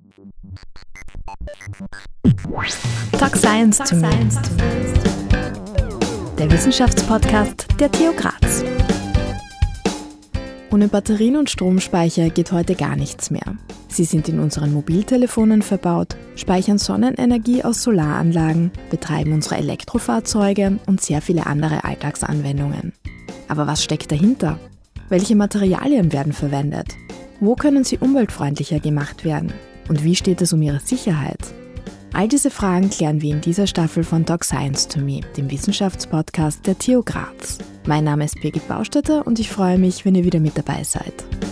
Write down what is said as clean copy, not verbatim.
Talk Science to me. Der Wissenschaftspodcast der TU Graz. Ohne Batterien und Stromspeicher geht heute gar nichts mehr. Sie sind in unseren Mobiltelefonen verbaut, speichern Sonnenenergie aus Solaranlagen, betreiben unsere Elektrofahrzeuge und sehr viele andere Alltagsanwendungen. Aber was steckt dahinter? Welche Materialien werden verwendet? Wo können sie umweltfreundlicher gemacht werden? Und wie steht es um ihre Sicherheit? All diese Fragen klären wir in dieser Staffel von Talk Science to me, dem Wissenschaftspodcast der TU Graz. Mein Name ist Birgit Baustetter und ich freue mich, wenn ihr wieder mit dabei seid.